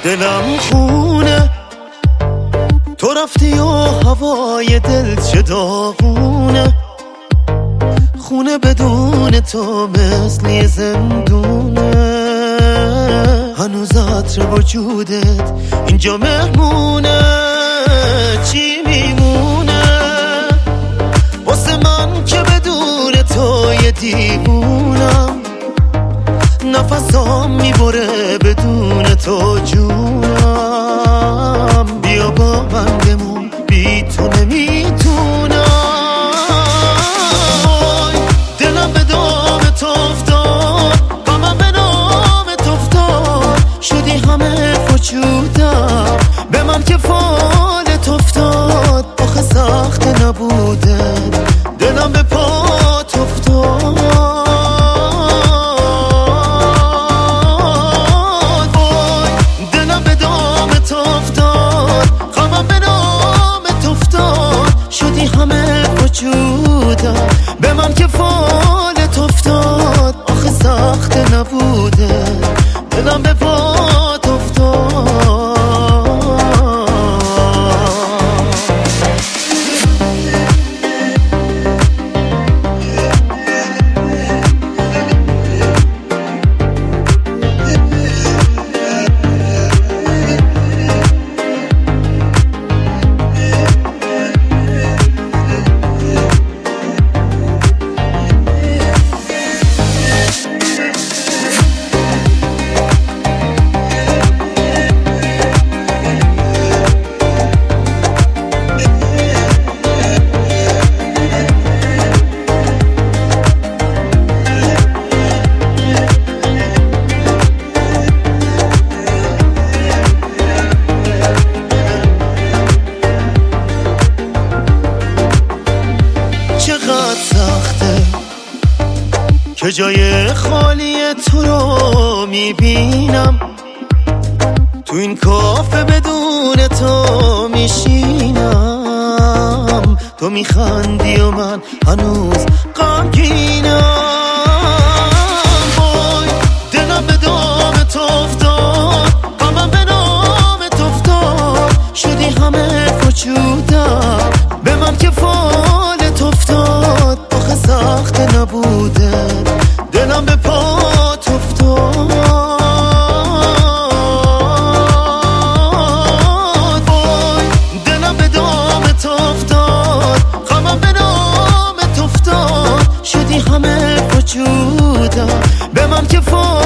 دلم خونه تو رفتی و هوای دل چه داغونه، خونه بدون تو مثل زندونه. هنوز عطر وجودت اینجا مهمونه، چی میمونه واسه من که بدون تو یه دیوونم. نفسام میبره بدون تو جونم. بیا با من بمون، بی تو نمیتونم. دلم به دام تو افتاد، غمم به نام تو افتاد، شدی همه وجودم. به من که فالت افتاد، آخه سخت نبوده دلم به پات افتاد. به من که فالت افتاد، آخه سخت نبوده دلم به پات افتاد. چقدر سخته که جای خالی تو رو میبینم، تو این کافه بدون تو میشینم. تو میخندی و من هنوز غمگینم. وای دلم به دام تو افتاد، غمم به نام تو افتاد، شدی همه وجودم. به من که فالت افتاد، آخه سخت نبوده دلم به پات افتاد. وای دلم به دام تو افتاد، غمم به نام تو افتاد، شدی همه وجودم. به من که